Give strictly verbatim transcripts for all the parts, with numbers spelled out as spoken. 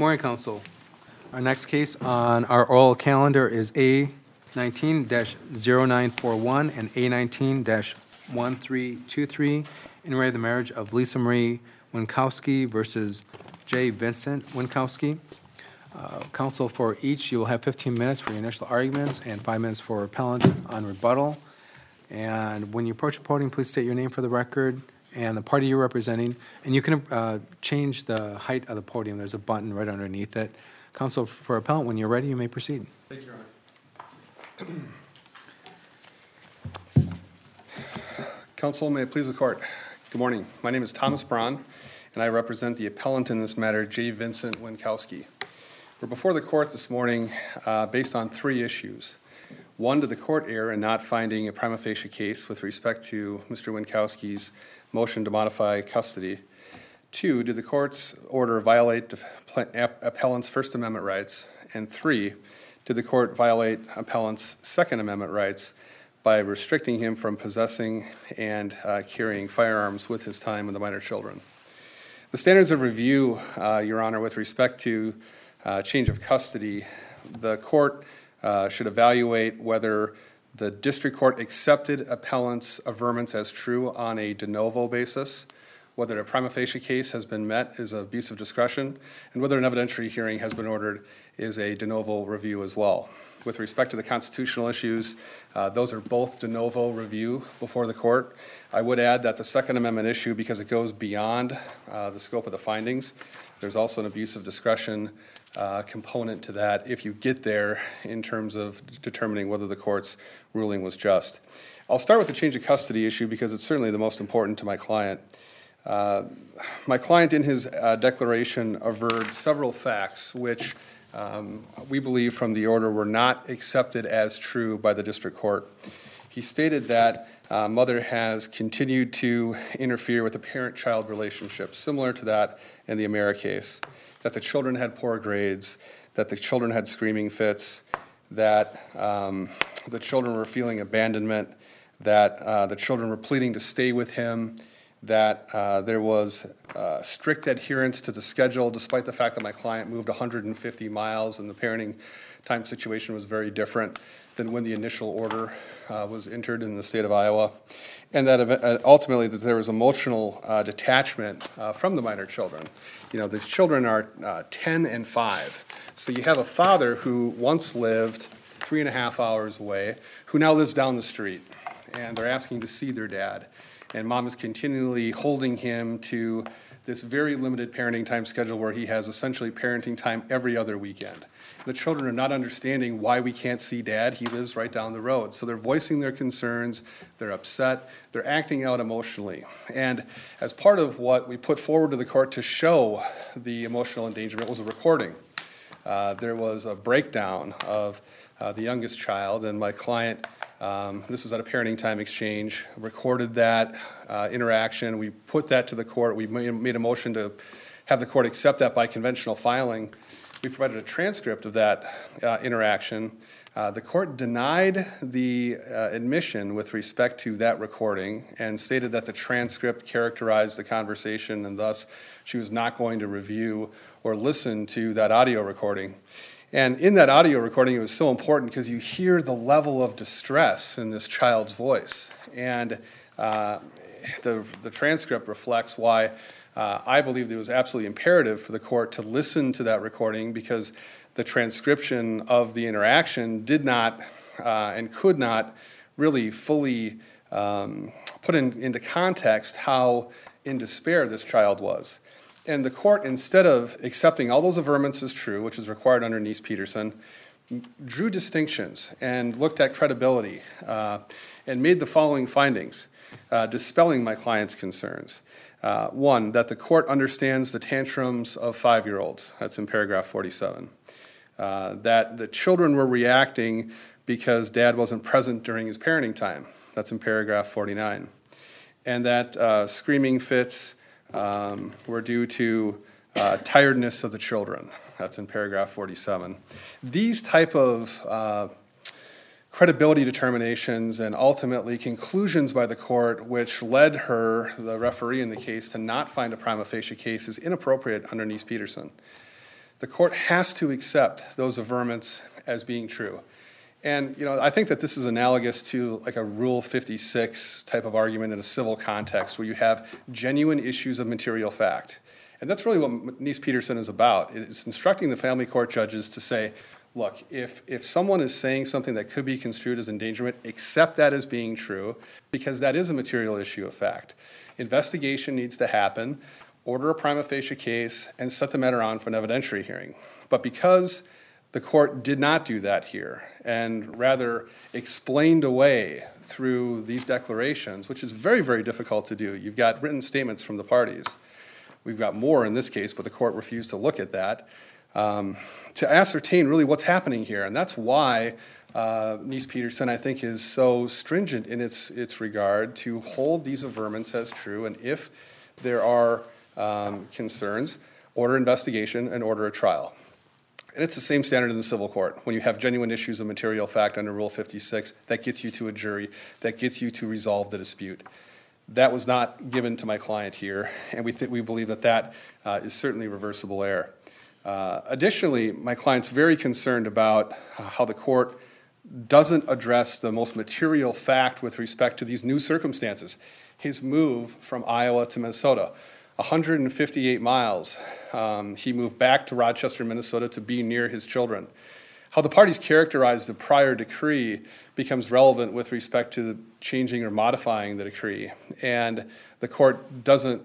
Morning, Council. Our next case on our oral calendar is A nineteen dash zero nine four one and A nineteen dash one three two three, in re the marriage of Lisa Marie Winkowski versus J. Vincent Winkowski. Uh, Council, for each, you will have fifteen minutes for your initial arguments and five minutes for appellant on rebuttal. And when you approach the podium, please state your name for the record and the party you're representing. And you can uh, change the height of the podium. There's a button right underneath it. Counsel for appellant, when you're ready, you may proceed. Thank you, Your Honor. Counsel, may it please the court. Good morning. My name is Thomas Braun, and I represent the appellant in this matter, J. Vincent Winkowski. We're before the court this morning uh, based on three issues. One, did the court err in not finding a prima facie case with respect to Mister Winkowski's motion to modify custody? Two, did the court's order violate the appellant's First Amendment rights? And three, did the court violate appellant's Second Amendment rights by restricting him from possessing and uh, carrying firearms with his time with the minor children? The standards of review, uh, Your Honor, with respect to uh, change of custody, the court uh, should evaluate whether the district court accepted appellant's averments as true on a de novo basis, whether a prima facie case has been met is an abuse of discretion, and whether an evidentiary hearing has been ordered is a de novo review as well. With respect to the constitutional issues, uh, those are both de novo review before the court. I would add that the Second Amendment issue, because it goes beyond uh, the scope of the findings, there's also an abuse of discretion uh, component to that if you get there in terms of determining whether the court's ruling was just. I'll start with the change of custody issue because it's certainly the most important to my client. Uh, my client in his uh, declaration averred several facts which um, we believe from the order were not accepted as true by the district court. He stated that uh, mother has continued to interfere with the parent-child relationship, similar to that in the Amera case, that the children had poor grades, that the children had screaming fits, that um, the children were feeling abandonment, that uh, the children were pleading to stay with him, that uh, there was uh, strict adherence to the schedule, despite the fact that my client moved one hundred fifty miles and the parenting time situation was very different than when the initial order uh, was entered in the state of Iowa, and that uh, ultimately that there was emotional uh, detachment uh, from the minor children. You know, these children are uh, ten and five, so you have a father who once lived three and a half hours away, who now lives down the street, and they're asking to see their dad. And mom is continually holding him to this very limited parenting time schedule where he has essentially parenting time every other weekend. The children are not understanding why we can't see dad. He lives right down the road. So they're voicing their concerns, they're upset, they're acting out emotionally. And as part of what we put forward to the court to show the emotional endangerment was a recording. Uh, there was a breakdown of uh, the youngest child, and my client Um, this was at a parenting time exchange, recorded that uh, interaction. We put that to the court. We made a motion to have the court accept that by conventional filing. We provided a transcript of that uh, interaction. Uh, the court denied the uh, admission with respect to that recording and stated that the transcript characterized the conversation, and thus she was not going to review or listen to that audio recording. And in that audio recording, it was so important because you hear the level of distress in this child's voice. And uh, the, the transcript reflects why uh, I believed it was absolutely imperative for the court to listen to that recording, because the transcription of the interaction did not uh, and could not really fully um, put in, into context how in despair this child was. And the court, instead of accepting all those averments as true, which is required under Neese-Peterson, drew distinctions and looked at credibility uh, and made the following findings, uh, dispelling my client's concerns. Uh, one, that the court understands the tantrums of five-year-olds. That's in paragraph forty-seven. Uh, that the children were reacting because dad wasn't present during his parenting time. That's in paragraph forty-nine. And that uh, screaming fits Um, were due to uh, tiredness of the children. That's in paragraph forty-seven. These type of uh, credibility determinations and ultimately conclusions by the court, which led her, the referee in the case, to not find a prima facie case, is inappropriate under Neese-Peterson. the court has to accept those averments as being true. And, you know, I think that this is analogous to like a Rule fifty-six type of argument in a civil context where you have genuine issues of material fact. And that's really what Neese-Peterson is about. It's instructing the family court judges to say, look, if, if someone is saying something that could be construed as endangerment, accept that as being true, because that is a material issue of fact. Investigation needs to happen, order a prima facie case, and set the matter on for an evidentiary hearing. But because the court did not do that here, and rather explained away through these declarations, which is very, very difficult to do. You've got written statements from the parties. We've got more in this case, but the court refused to look at that, um, to ascertain really what's happening here. And that's why uh, Neese-Peterson, I think, is so stringent in its, its regard to hold these averments as true, and if there are um, concerns, order investigation and order a trial. And it's the same standard in the civil court. When you have genuine issues of material fact under Rule fifty-six, that gets you to a jury, that gets you to resolve the dispute. That was not given to my client here, and we think we believe that that uh, is certainly reversible error. Uh, additionally, my client's very concerned about uh, how the court doesn't address the most material fact with respect to these new circumstances. His move from Iowa to Minnesota, one hundred fifty-eight miles. Um, he moved back to Rochester, Minnesota to be near his children. How the parties characterize the prior decree becomes relevant with respect to the changing or modifying the decree. And the court doesn't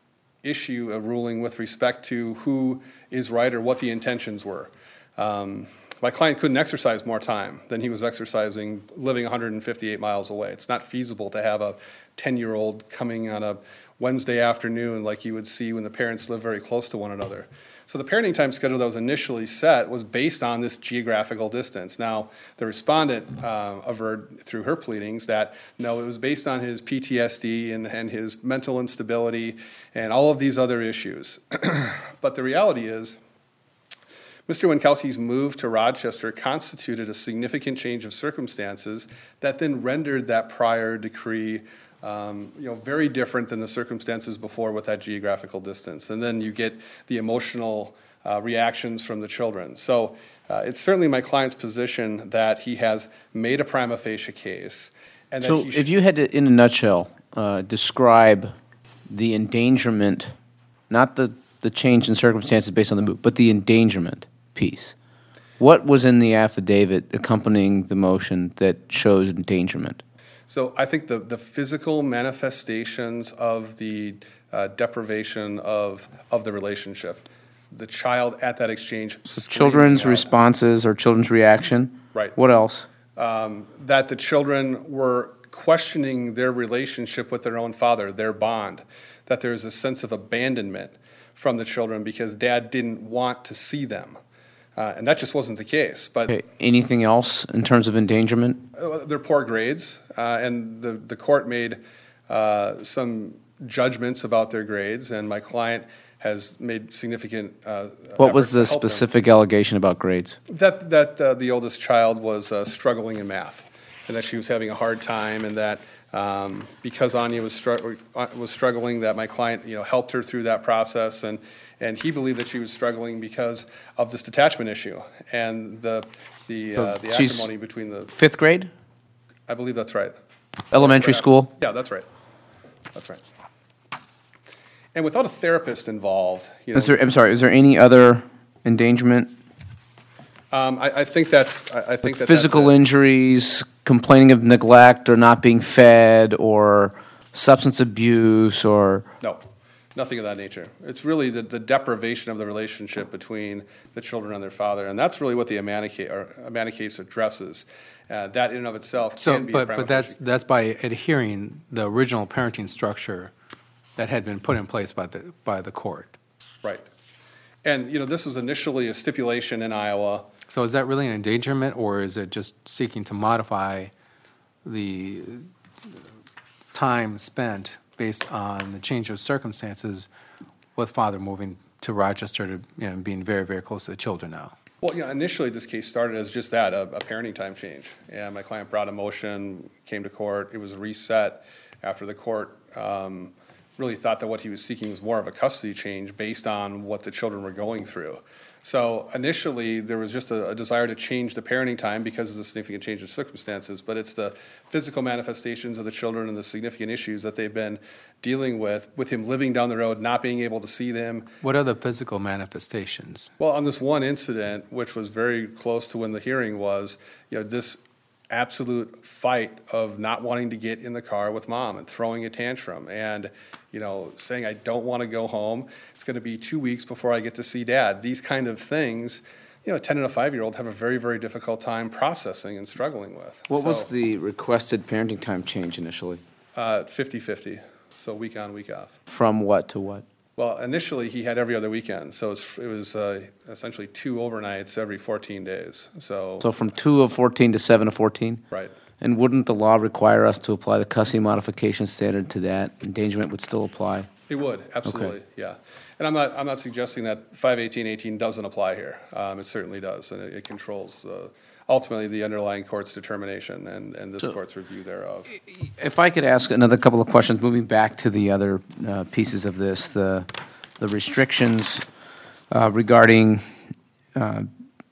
issue a ruling with respect to who is right or what the intentions were. Um, my client couldn't exercise more time than he was exercising living one hundred fifty-eight miles away. It's not feasible to have a ten-year-old coming on a Wednesday afternoon like you would see when the parents live very close to one another. So the parenting time schedule that was initially set was based on this geographical distance. Now, the respondent uh, averred through her pleadings that, no, it was based on his P T S D and, and his mental instability and all of these other issues. But the reality is, Mister Winkowski's move to Rochester constituted a significant change of circumstances that then rendered that prior decree Um, you know, very different than the circumstances before with that geographical distance. And then you get the emotional uh, reactions from the children. So uh, it's certainly my client's position that he has made a prima facie case. And that So he if you had to, in a nutshell, uh, describe the endangerment, not the, the change in circumstances based on the move, but the endangerment piece, what was in the affidavit accompanying the motion that shows endangerment? So I think the, the physical manifestations of the uh, deprivation of, of the relationship, the child at that exchange. So children's out. responses or children's reaction? Right. What else? Um, that the children were questioning their relationship with their own father, their bond, that there was a sense of abandonment from the children because dad didn't want to see them. Uh, and that just wasn't the case. But Okay. Anything else in terms of endangerment? uh, their poor grades, uh, and the, the court made uh, some judgments about their grades, and my client has made significant uh, What was efforts the to help them. specific allegation about grades? That, that uh, the oldest child was uh, struggling in math, and that she was having a hard time, and that um, because Anya was, str- was struggling, that my client, you know, helped her through that process, and, and he believed that she was struggling because of this detachment issue and the, the, uh, the she's- acrimony between the, Fifth grade? I believe that's right. Elementary Perhaps. school? Yeah, that's right. That's right. And without a therapist involved, you know, Is there, I'm sorry, is there any other endangerment? um, I, I think that's, I, I think that Physical that's it. injuries, complaining of neglect or not being fed, or substance abuse, or, No, nothing of that nature. It's really the, the deprivation of the relationship between the children and their father, and that's really what the Amana case, or Amana case addresses. Uh, that in and of itself So, can be a but, prima but that's, facie. that's by adhering the original parenting structure that had been put in place by the, by the court. Right. And, you know, this was initially a stipulation in Iowa. So is that really an endangerment, or is it just seeking to modify the time spent based on the change of circumstances with father moving to Rochester to, you know, being very, very close to the children now? Well, yeah, initially this case started as just that, a, a parenting time change. And my client brought a motion, came to court, it was reset after the court um, really thought that what he was seeking was more of a custody change based on what the children were going through. So initially, there was just a, a desire to change the parenting time because of the significant change of circumstances, but it's the physical manifestations of the children and the significant issues that they've been dealing with, with him living down the road, not being able to see them. What are the physical manifestations? Well, on this one incident, which was very close to when the hearing was, you know, this absolute fight of not wanting to get in the car with mom and throwing a tantrum and, you know, saying, I don't want to go home. It's going to be two weeks before I get to see dad. These kind of things, you know, a ten and a five-year-old have a very, very difficult time processing and struggling with. What was So, the requested parenting time change initially? Uh, fifty-fifty, so week on, week off. From what to what? Well, initially, he had every other weekend, so it's, it was uh, essentially two overnights every fourteen days, so, So from two of fourteen to seven of fourteen? right. And wouldn't the law require us to apply the custody modification standard to that? Endangerment would still apply? It would, absolutely, yeah. And I'm not, I'm not suggesting that five eighteen eighteen doesn't apply here. Um, It certainly does, and it it controls uh, ultimately the underlying court's determination and, and this So- court's review thereof. If I could ask another couple of questions, moving back to the other uh, pieces of this, the, the restrictions uh, regarding, uh,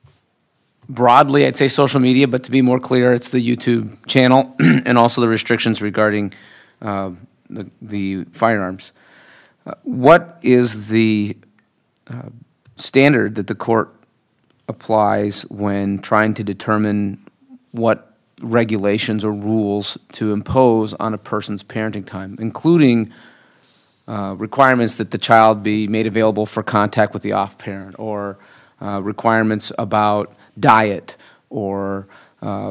broadly, I'd say social media, but to be more clear, it's the YouTube channel, and also the restrictions regarding uh, the, the firearms. Uh, What is the uh, standard that the court applies when trying to determine what regulations or rules to impose on a person's parenting time, including uh, requirements that the child be made available for contact with the off parent, or uh, requirements about diet, or uh,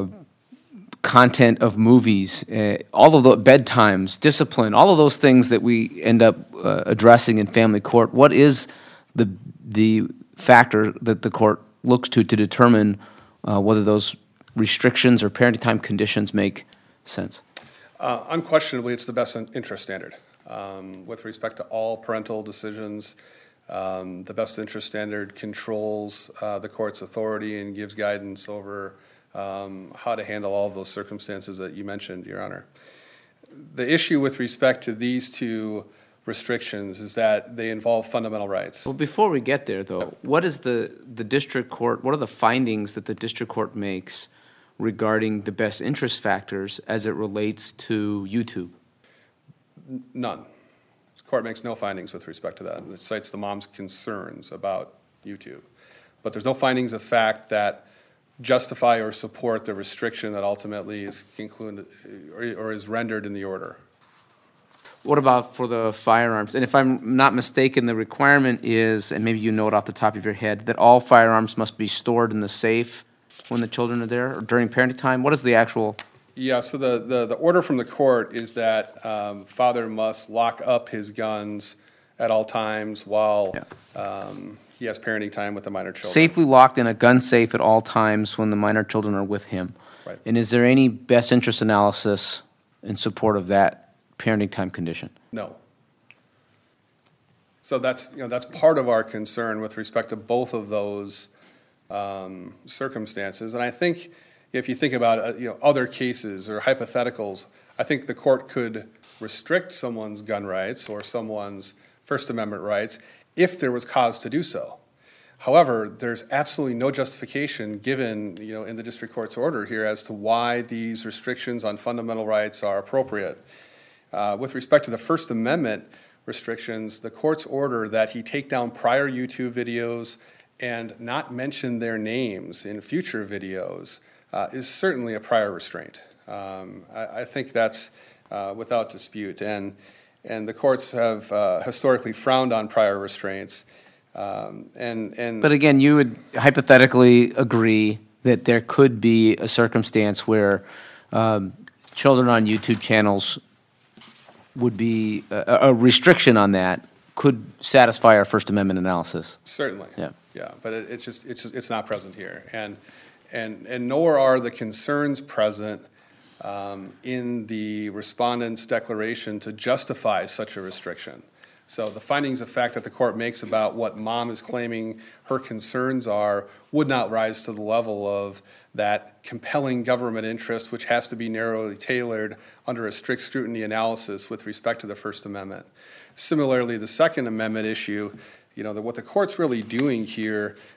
content of movies, uh, all of the bedtimes, discipline, all of those things that we end up uh, addressing in family court. What is the the factor that the court looks to to determine uh, whether those restrictions or parenting time conditions make sense? Uh, Unquestionably, it's the best in- interest standard. Um, With respect to all parental decisions, um, the best interest standard controls uh, the court's authority and gives guidance over um, how to handle all of those circumstances that you mentioned, Your Honor. The issue with respect to these two restrictions is that they involve fundamental rights. Well, before we get there, though, what is the, the district court, what are the findings that the district court makes regarding the best interest factors as it relates to YouTube? None. The court makes no findings with respect to that. It cites the mom's concerns about YouTube. But there's no findings of fact that justify or support the restriction that ultimately is concluded or or is rendered in the order. What about for the firearms? And if I'm not mistaken, the requirement is, and maybe you know it off the top of your head, that all firearms must be stored in the safe when the children are there, or during parenting time? What is the actual? Yeah, so the, the, the order from the court is that um, father must lock up his guns at all times while um, he has parenting time with the minor children. Safely locked in a gun safe at all times when the minor children are with him. Right. And is there any best interest analysis in support of that parenting time condition? No. So that's, you know, that's part of our concern with respect to both of those um, circumstances. And I think if you think about, uh, you know, other cases or hypotheticals, I think the court could restrict someone's gun rights or someone's First Amendment rights if there was cause to do so. However, there's absolutely no justification given, you know, in the district court's order here as to why these restrictions on fundamental rights are appropriate. Uh, with respect to the First Amendment restrictions, the court's order that he take down prior YouTube videos and not mention their names in future videos uh, is certainly a prior restraint. Um, I, I think that's uh, without dispute. And, and the courts have uh, historically frowned on prior restraints. Um, and, and But again, you would hypothetically agree that there could be a circumstance where um, children on YouTube channels would be, a, a restriction on that could satisfy our First Amendment analysis. Certainly. Yeah. Yeah, but it, it's just, it's just, it's not present here. And, and, and nor are the concerns present um, in the respondent's declaration to justify such a restriction. So the findings of fact that the court makes about what mom is claiming her concerns are would not rise to the level of that compelling government interest, which has to be narrowly tailored under a strict scrutiny analysis with respect to the First Amendment. Similarly, the Second Amendment issue, you know, the, what the court's really doing here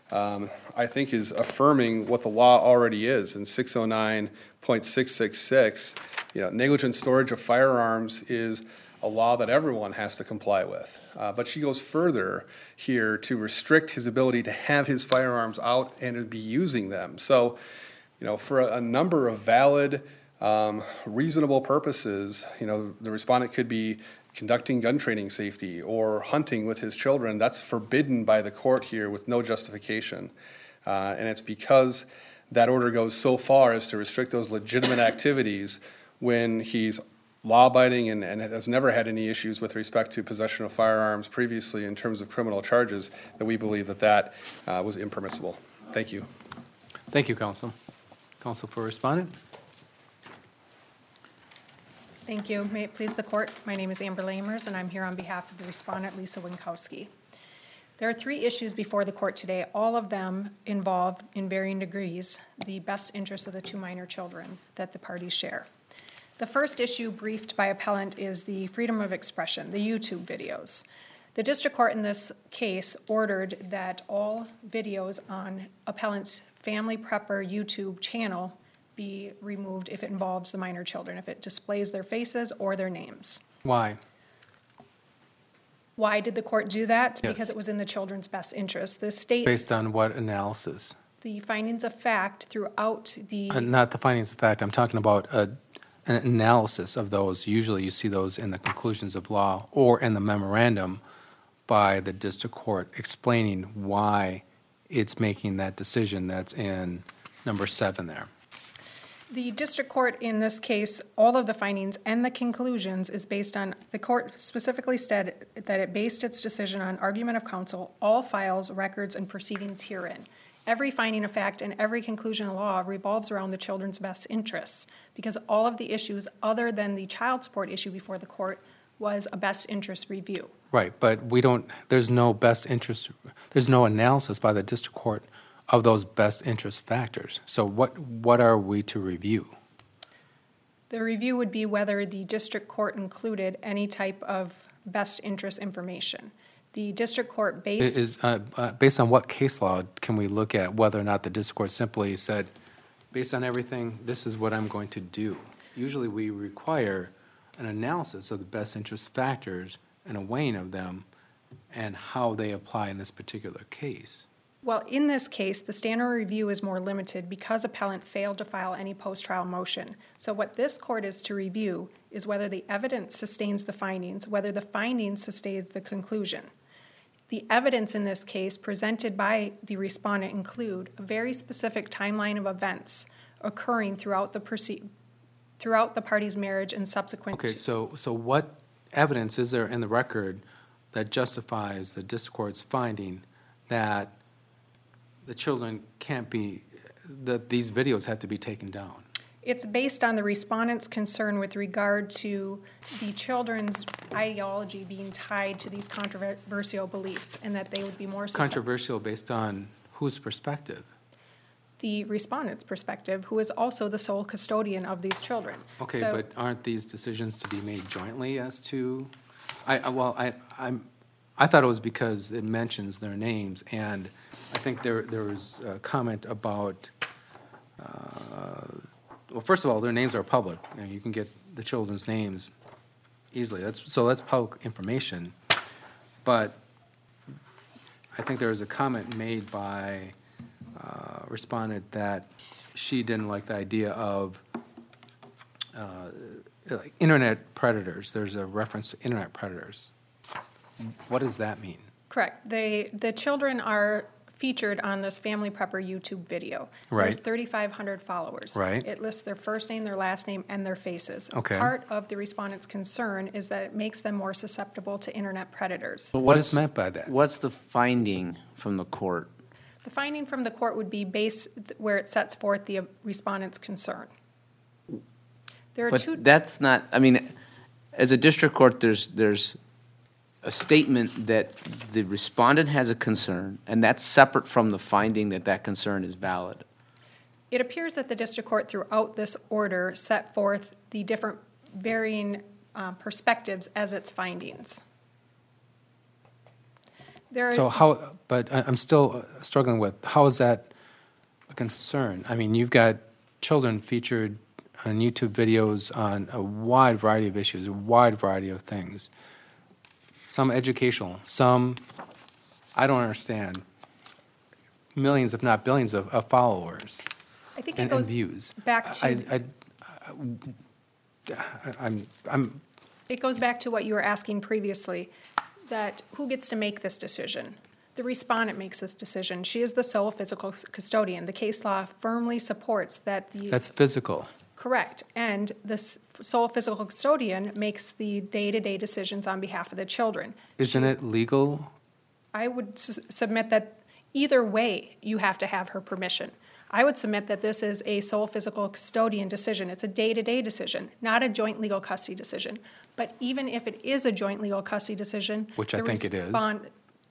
um, I think is affirming what the law already is in six oh nine point six six six. You know, negligent storage of firearms is a law that everyone has to comply with. Uh, but she goes further here to restrict his ability to have his firearms out and to be using them. So, you know, for a, a number of valid, um, reasonable purposes, you know, the respondent could be conducting gun training safety or hunting with his children. That's forbidden by the court here with no justification. Uh, and it's because that order goes so far as to restrict those legitimate activities when he's law-abiding and, and has never had any issues with respect to possession of firearms previously in terms of criminal charges, that we believe that that uh, was impermissible. Thank you. Thank you, counsel. Counsel for respondent. Thank you. May it please the court, my name is Amber Lamers, and I'm here on behalf of the respondent, Lisa Winkowski. There are three issues before the court today. All of them involve, in varying degrees, the best interests of the two minor children that the parties share. The first issue briefed by appellant is the freedom of expression, the YouTube videos. The district court in this case ordered that all videos on appellant's Family Prepper YouTube channel be removed if it involves the minor children, if it displays their faces or their names. Why? Why did the court do that? Yes. Because it was in the children's best interest. The state, Based on what analysis? the findings of fact throughout the, Uh, Not the findings of fact. I'm talking about a, an analysis of those. Usually you see those in the conclusions of law or in the memorandum by the district court explaining why it's making that decision that's in number seven there. the district court in this case, all of the findings and the conclusions is based on, the court specifically said that it based its decision on argument of counsel, all files, records, and proceedings herein. Every finding of fact and every conclusion of law revolves around the children's best interests, because all of the issues other than the child support issue before the court was a best interest review. Right, but we don't, there's no best interest, there's no analysis by the district court of those best interest factors. So what, what are we to review? The review would be whether the district court included any type of best interest information. The district court based... Is, uh, uh, based on what case law can we look at whether or not the district court simply said, based on everything, this is what I'm going to do? Usually we require an analysis of the best interest factors and a weighing of them and how they apply in this particular case. Well, in this case, the standard review is more limited because appellant failed to file any post-trial motion. So what this court is to review is whether the evidence sustains the findings, whether the findings sustains the conclusion. The evidence in this case presented by the respondent include a very specific timeline of events occurring throughout the proceed, throughout the party's marriage and subsequent. Okay, so, so what evidence is there in the record that justifies the district court's finding that the children can't be, that these videos have to be taken down? It's based on the respondent's concern with regard to the children's ideology being tied to these controversial beliefs, and that they would be more susceptible. Controversial based on whose perspective? The respondent's perspective, who is also the sole custodian of these children. Okay, So- but aren't these decisions to be made jointly as to, I, I- well, I, I'm, I thought it was because it mentions their names, and I think there, there was a comment about, uh, well, first of all, their names are public, and you can get the children's names easily. That's, so that's public information. But I think there was a comment made by uh, respondent that she didn't like the idea of uh, like internet predators. There's a reference to internet predators. What does that mean? Correct. They, the children are featured on this Family Prepper YouTube video. There's Right. thirty-five hundred followers. Right. It lists their first name, their last name, and their faces. Okay. Part of the respondent's concern is that it makes them more susceptible to internet predators. But What is what's- meant by that? What's the finding from the court? The finding from the court would be based where it sets forth the respondent's concern. There are two. But that's not, I mean, as a district court, there's, there's a statement that the respondent has a concern, and that's separate from the finding that that concern is valid. It appears that the district court throughout this order set forth the different varying uh, perspectives as its findings. There are- So how, but I- I'm still struggling with, how is that a concern? I mean, you've got children featured on YouTube videos on a wide variety of issues, a wide variety of things. Some educational, some, I don't understand, millions, if not billions of, of followers I think it and, and goes views. back to. I, I, I, I'm, I'm, It goes back to what you were asking previously, that who gets to make this decision? The respondent makes this decision. She is the sole physical custodian. The case law firmly supports that the. that's physical. Correct. And the s- sole physical custodian makes the day-to-day decisions on behalf of the children. Isn't it legal? I would s- submit that either way, you have to have her permission. I would submit that this is a sole physical custodian decision. It's a day-to-day decision, not a joint legal custody decision. But even if it is a joint legal custody decision. Which I the think it is. respond-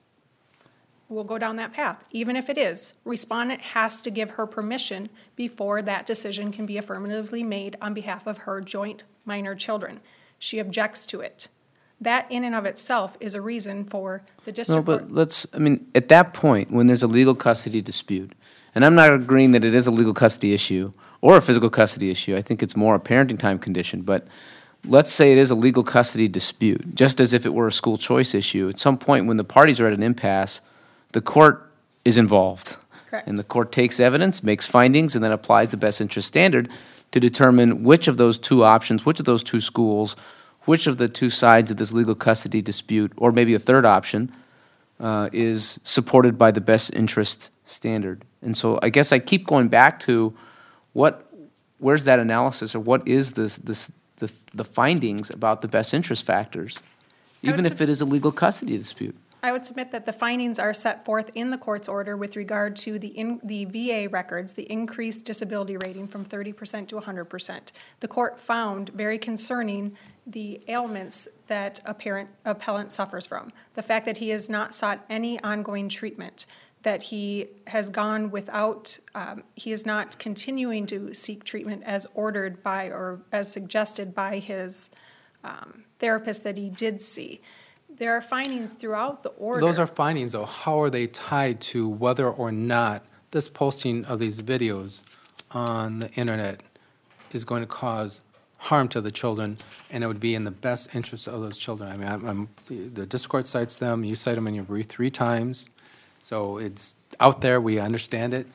We'll go down that path. Even if it is, respondent has to give her permission before that decision can be affirmatively made on behalf of her joint minor children. She objects to it. That in and of itself is a reason for the No, district court. but let's, I mean, at that point, when there's a legal custody dispute, and I'm not agreeing that it is a legal custody issue or a physical custody issue, I think it's more a parenting time condition, but let's say it is a legal custody dispute, just as if it were a school choice issue. At some point, when the parties are at an impasse, the court is involved. Correct. And the court takes evidence, makes findings, and then applies the best interest standard to determine which of those two options, which of those two schools, which of the two sides of this legal custody dispute, or maybe a third option, uh, is supported by the best interest standard. And so I guess I keep going back to what, where's that analysis, or what is this, this, the, the findings about the best interest factors, I would even if sub- it is a legal custody dispute? I would submit that the findings are set forth in the court's order with regard to the in, the V A records, the increased disability rating from thirty percent to one hundred percent. The court found very concerning the ailments that a parent, appellant suffers from. The fact that he has not sought any ongoing treatment, that he has gone without, um, he is not continuing to seek treatment as ordered by or as suggested by his um, therapist that he did see. There are findings throughout the order. Those are findings, though. How are they tied to whether or not this posting of these videos on the internet is going to cause harm to the children, and it would be in the best interest of those children? I mean, I'm, I'm, the district court cites them, you cite them in your brief three times, so it's out there, we understand it,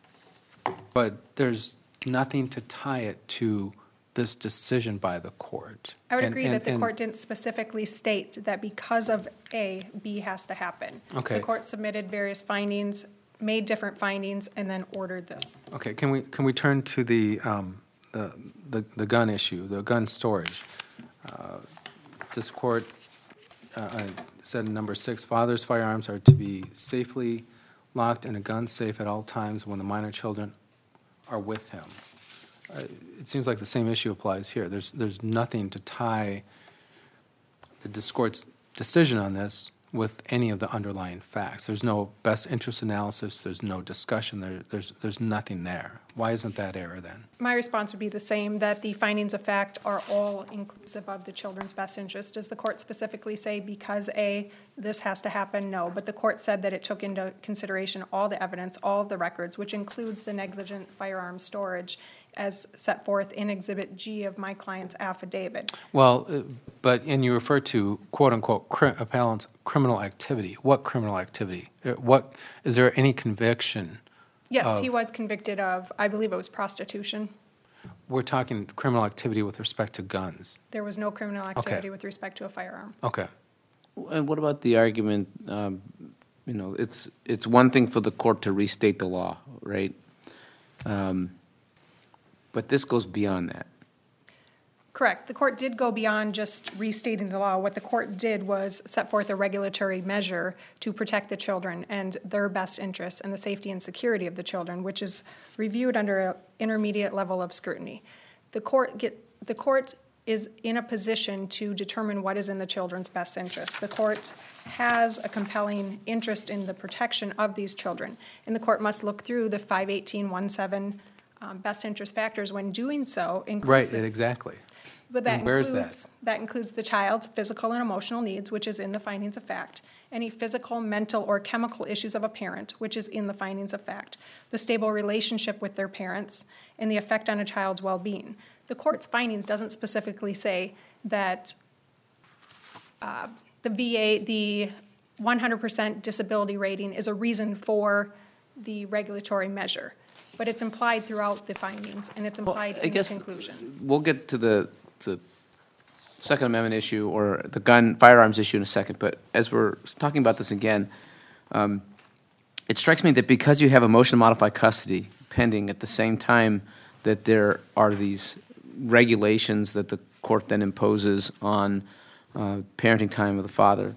but there's nothing to tie it to this decision by the court. I would And- agree and- that the and- court didn't specifically state that because of A, B has to happen. Okay. The court submitted various findings, made different findings, and then ordered this. Okay, can we, can we turn to the, um, the, the the gun issue, the gun storage? Uh, This court uh, uh, said in number six, fathers' firearms are to be safely locked in a gun safe at all times when the minor children are with him. Uh, It seems like the same issue applies here. There's, there's nothing to tie the district court's decision on this with any of the underlying facts. There's no best interest analysis, there's no discussion, there, there's, there's nothing there. Why isn't that error then? My response would be the same, that the findings of fact are all inclusive of the children's best interest. Does the court specifically say because A, this has to happen? No, but the court said that it took into consideration all the evidence, all of the records, which includes the negligent firearm storage as set forth in Exhibit G of my client's affidavit. Well, uh, but, and you refer to quote-unquote cri- appellant's criminal activity. What criminal activity? Uh, What, is there any conviction? Yes, he Of- was convicted of, I believe it was prostitution. We're talking criminal activity with respect to guns. There was no criminal activity with respect to a firearm. Okay. And what about the argument, um, you know, it's, it's one thing for the court to restate the law, right? Um, But this goes beyond that. Correct. The court did go beyond just restating the law. What the court did was set forth a regulatory measure to protect the children and their best interests and the safety and security of the children, which is reviewed under an intermediate level of scrutiny. The court get, the court is in a position to determine what is in the children's best interest. The court has a compelling interest in the protection of these children, and the court must look through the five eighteen one seven um, best interest factors when doing so. Right, inclusive- exactly. But that And where is that? includes, that includes the child's physical and emotional needs, which is in the findings of fact. any physical, mental, or chemical issues of a parent, which is in the findings of fact, the stable relationship with their parents, and the effect on a child's well-being. The court's findings doesn't specifically say that uh, the V A, the one hundred percent disability rating is a reason for the regulatory measure, but it's implied throughout the findings, and it's implied I in the guess conclusion. We'll get to the, the Second Amendment issue or the gun, firearms issue in a second, but as we're talking about this again, um, it strikes me that because you have a motion to modify custody pending at the same time that there are these regulations that the court then imposes on uh, parenting time of the father,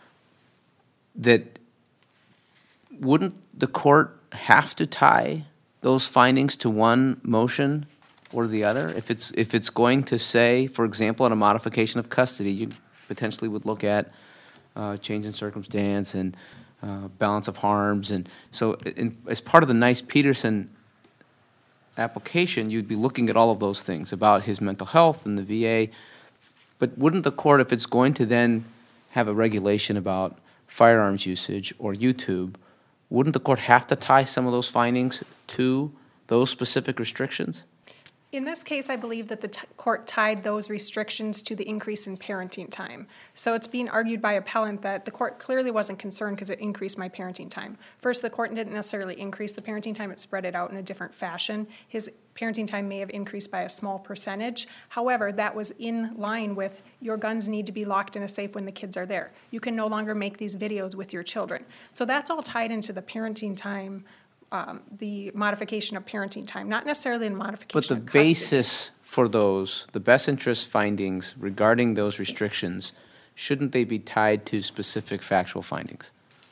that wouldn't the court have to tie those findings to one motion or the other? If it's, if it's going to say, for example, on a modification of custody, you potentially would look at uh, change in circumstance and uh, balance of harms. And so in, as part of the Nice-Peterson application, you'd be looking at all of those things about his mental health and the V A. But wouldn't the court, if it's going to then have a regulation about firearms usage or YouTube, wouldn't the court have to tie some of those findings to those specific restrictions? In this case, I believe that the t- court tied those restrictions to the increase in parenting time. So it's being argued by appellant that the court clearly wasn't concerned because it increased my parenting time. First, the court didn't necessarily increase the parenting time, it spread it out in a different fashion. His parenting time may have increased by a small percentage. However, that was in line with your guns need to be locked in a safe when the kids are there. You can no longer make these videos with your children. So that's all tied into the parenting time, um, the modification of parenting time, not necessarily the modification But the of custody. basis for those, the best interest findings regarding those restrictions, shouldn't they be tied to specific factual findings?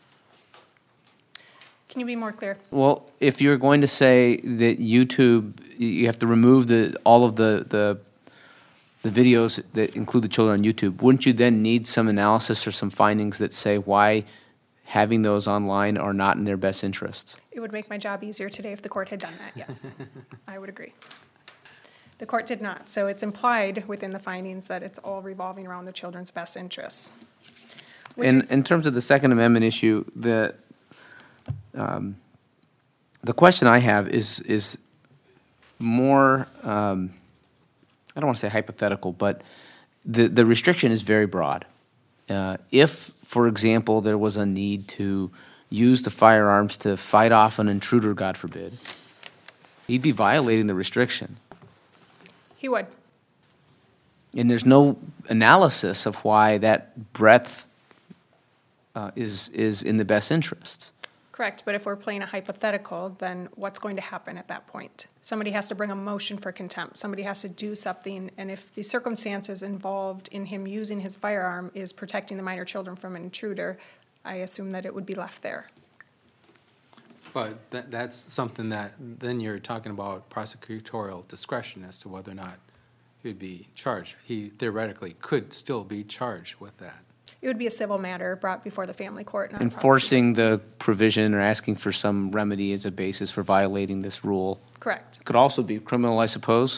Can you be more clear? Well, if you're going to say that YouTube, you have to remove the, all of the, the, the videos that include the children on YouTube, wouldn't you then need some analysis or some findings that say why having those online are not in their best interests? It would make my job easier today if the court had done that, yes. I would agree. The court did not, so it's implied within the findings that it's all revolving around the children's best interests. Would In, you- in terms of the Second Amendment issue, the, um, the question I have is, is more, um, I don't want to say hypothetical, but the, the restriction is very broad. Uh, if, for example, there was a need to use the firearms to fight off an intruder, God forbid, he'd be violating the restriction. He would. And there's no analysis of why that breadth uh, is, is in the best interests. Correct, but if we're playing a hypothetical, then what's going to happen at that point? Somebody has to bring a motion for contempt. Somebody has to do something, and if the circumstances involved in him using his firearm is protecting the minor children from an intruder, I assume that it would be left there. But that, that's something that, then you're talking about prosecutorial discretion as to whether or not he would be charged. He theoretically could still be charged with that. It would be a civil matter brought before the family court, not a Enforcing the provision or asking for some remedy as a basis for violating this rule. prosecutor. Correct. Could also be criminal, I suppose.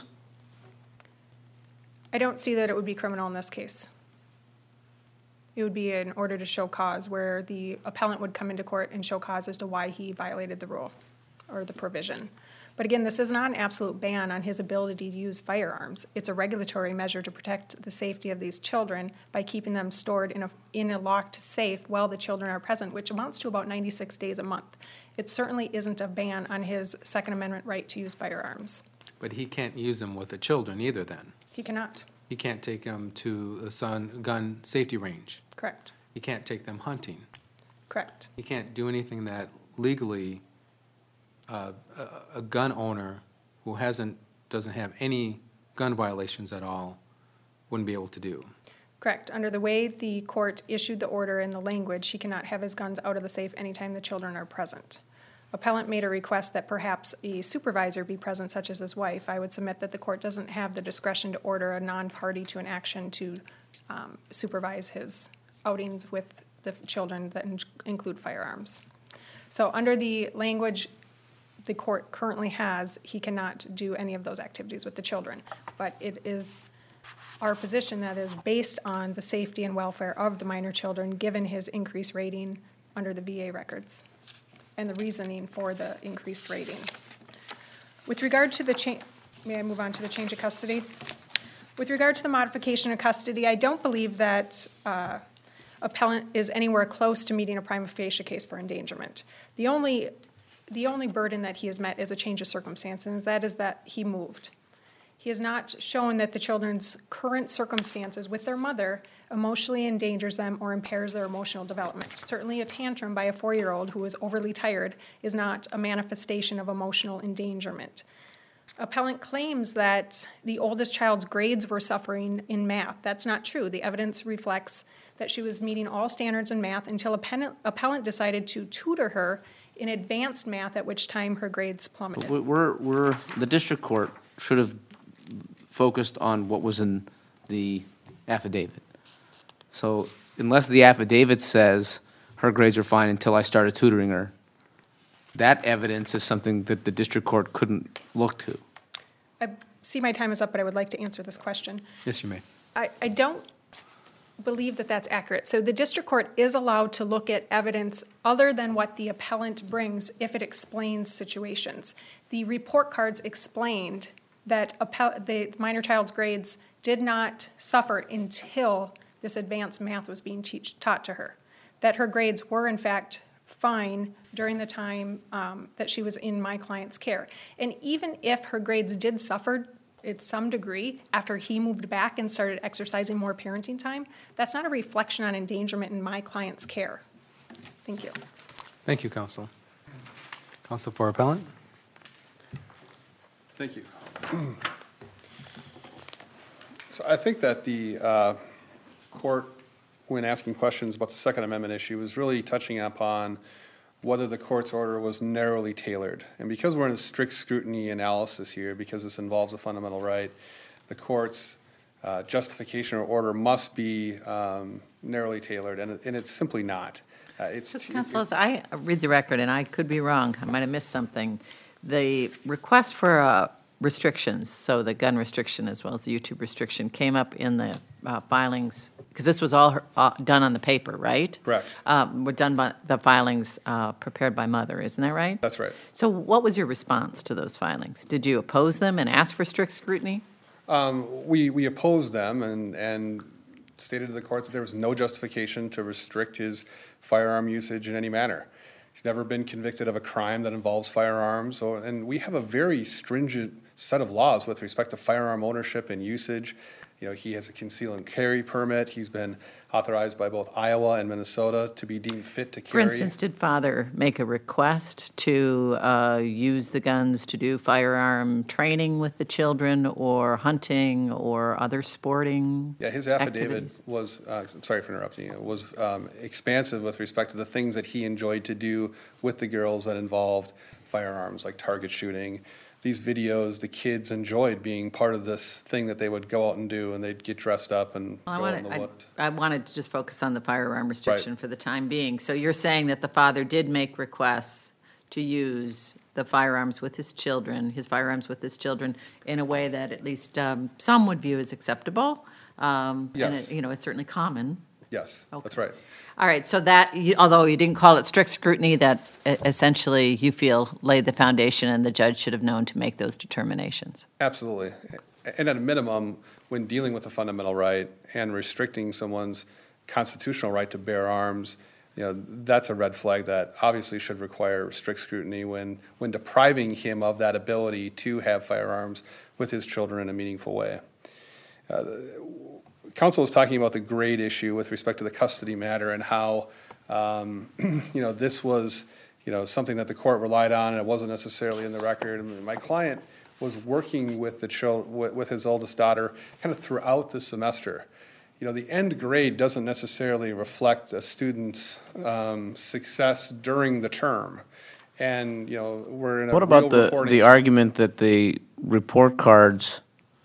I don't see that it would be criminal in this case. It would be an order to show cause where the appellant would come into court and show cause as to why he violated the rule or the provision. But again, this is not an absolute ban on his ability to use firearms. It's a regulatory measure to protect the safety of these children by keeping them stored in a, in a locked safe while the children are present, which amounts to about ninety-six days a month. It certainly isn't a ban on his Second Amendment right to use firearms. But he can't use them with the children either then. He cannot. He can't take them to the sun gun safety range. Correct. He can't take them hunting. Correct. He can't do anything that legally uh, a, a gun owner who hasn't, doesn't have any gun violations at all wouldn't be able to do. Correct. Under the way the court issued the order in the language, he cannot have his guns out of the safe anytime the children are present. Appellant made a request that perhaps a supervisor be present, such as his wife. I would submit that the court doesn't have the discretion to order a non-party to an action to um, supervise his outings with the children that in- include firearms. So under the language the court currently has, he cannot do any of those activities with the children. But it is our position that is based on the safety and welfare of the minor children, given his increased rating under the V A records, and the reasoning for the increased rating. With regard to the change, may I move on to the change of custody? With regard to the modification of custody, I don't believe that uh, appellant is anywhere close to meeting a prima facie case for endangerment. The only, the only burden that he has met is a change of circumstances, and that is that he moved. He has not shown that the children's current circumstances with their mother emotionally endangers them or impairs their emotional development. Certainly a tantrum by a four-year-old who is overly tired is not a manifestation of emotional endangerment. Appellant claims that the oldest child's grades were suffering in math. That's not true. The evidence reflects that she was meeting all standards in math until appellant, appellant decided to tutor her in advanced math, at which time her grades plummeted. We're, we're, the district court should have focused on what was in the affidavit. So unless the affidavit says her grades were fine until I started tutoring her, that evidence is something that the district court couldn't look to. I see my time is up, but I would like to answer this question. Yes, you may. I, I don't believe that that's accurate. So the district court is allowed to look at evidence other than what the appellant brings if it explains situations. The report cards explained that appel- the minor child's grades did not suffer until this advanced math was being teach- taught to her, that her grades were in fact fine during the time um, that she was in my client's care. And even if her grades did suffer at some degree after he moved back and started exercising more parenting time, that's not a reflection on endangerment in my client's care. Thank you. Thank you, counsel. Counsel for appellant? Thank you. So I think that the uh, court, when asking questions about the Second Amendment issue, was really touching upon whether the court's order was narrowly tailored. And because we're in a strict scrutiny analysis here, because this involves a fundamental right, the court's uh, justification or order must be um, narrowly tailored, and, it, and it's simply not. Uh, it's So, Counsel, as I read the record, and I could be wrong, I might have missed something, the request for uh, restrictions, so the gun restriction as well as the YouTube restriction, came up in the uh, filings, because this was all her- uh, done on the paper, right? Correct. Um, Were done by, the filings uh, prepared by Mother, isn't that right? That's right. So what was your response to those filings? Did you oppose them and ask for strict scrutiny? Um, we, we opposed them and, and stated to the court that there was no justification to restrict his firearm usage in any manner. He's never been convicted of a crime that involves firearms, or, and we have a very stringent set of laws with respect to firearm ownership and usage. You know, he has a conceal and carry permit. He's been authorized by both Iowa and Minnesota to be deemed fit to carry. For instance, did Father make a request to uh, use the guns to do firearm training with the children, or hunting, or other sporting Yeah, his affidavit activities? was, uh, I'm sorry for interrupting you, was um, expansive with respect to the things that he enjoyed to do with the girls that involved firearms, like target shooting. These videos, the kids enjoyed being part of this thing that they would go out and do, and they'd get dressed up and Well, I go out in wanted, the I, woods. I wanted to just focus on the firearm restriction for the time being. So you're saying that the father did make requests to use the firearms with his children, his firearms with his children, in a way that at least um, some would view as acceptable? Um, And Yes. it, you know, it's certainly common. Yes, that's Okay. right. All right, so that, you- although you didn't call it strict scrutiny, that e- essentially you feel laid the foundation and the judge should have known to make those determinations. Absolutely. And at a minimum, when dealing with a fundamental right and restricting someone's constitutional right to bear arms, you know, that's a red flag that obviously should require strict scrutiny when, when depriving him of that ability to have firearms with his children in a meaningful way. Uh, Counsel was talking about the grade issue with respect to the custody matter and how, um, you know, this was, you know, something that the court relied on, and it wasn't necessarily in the record. I mean, my client was working with the chil- with, with his oldest daughter kind of throughout the semester. You know, the end grade doesn't necessarily reflect a student's um, success during the term. And, you know, we're in a What about real the, reporting- the argument that the report cards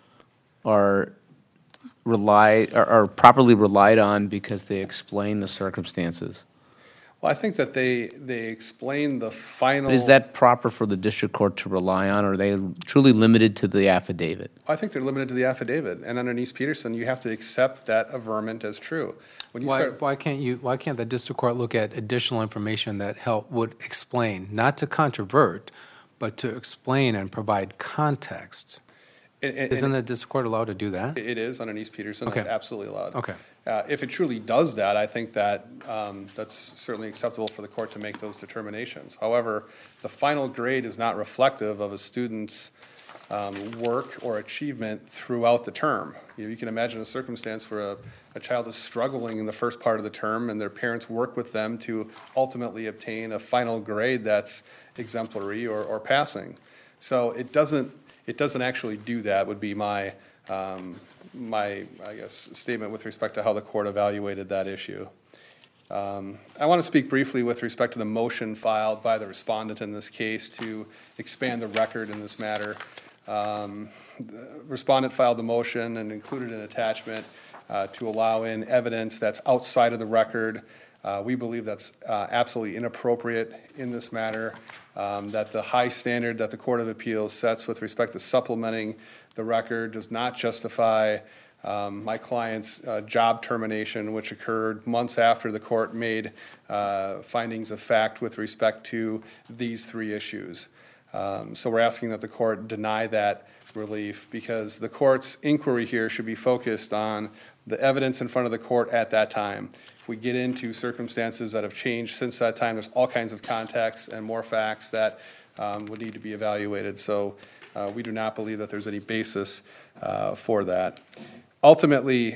are rely, are, are properly relied on because they explain the circumstances? Well, I think that they, they explain the final. Is that proper for the district court to rely on, or are they truly limited to the affidavit? I think they're limited to the affidavit, and under East Peterson, you have to accept that averment as true. When you Why, start, why can't you, why can't the district court look at additional information that help, would explain, not to controvert, but to explain and provide context? and- and- Isn't the district court allowed to do that? It is under East Peterson, it's Okay. absolutely allowed. Okay. Uh, If it truly does that, I think that um, that's certainly acceptable for the court to make those determinations. However, the final grade is not reflective of a student's um, work or achievement throughout the term. You know, you can imagine a circumstance where a, a child is struggling in the first part of the term, and their parents work with them to ultimately obtain a final grade that's exemplary or, or passing. So it doesn't, it doesn't actually do that, would be my, um, my, I guess, statement with respect to how the court evaluated that issue. Um, I want to speak briefly with respect to the motion filed by the respondent in this case to expand the record in this matter. Um, the respondent filed the motion and included an attachment uh, to allow in evidence that's outside of the record. Uh, we believe that's uh, absolutely inappropriate in this matter, um, that the high standard that the Court of Appeals sets with respect to supplementing the record does not justify um, my client's uh, job termination, which occurred months after the court made uh, findings of fact with respect to these three issues. Um, So we're asking that the court deny that relief, because the court's inquiry here should be focused on the evidence in front of the court at that time. If we get into circumstances that have changed since that time, there's all kinds of context and more facts that um, would need to be evaluated. So uh, we do not believe that there's any basis uh, for that. Ultimately,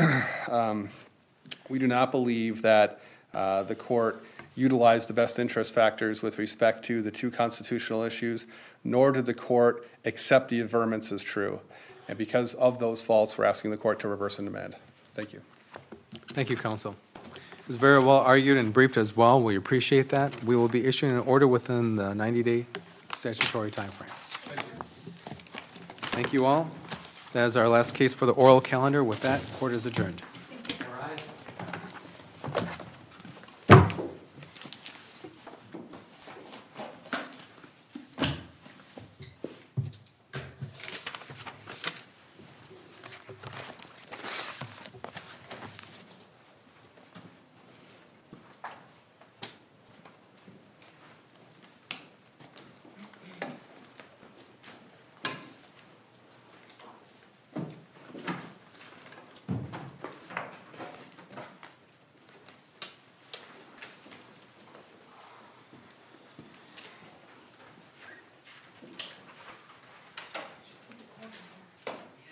um, we do not believe that uh, the court utilized the best interest factors with respect to the two constitutional issues, nor did the court accept the averments as true. And because of those faults, we're asking the court to reverse and demand. Thank you. Thank you, counsel. It's very well argued and briefed as well. We appreciate that. We will be issuing an order within the ninety-day statutory timeframe. Thank you all. That is our last case for the oral calendar. With that, court is adjourned.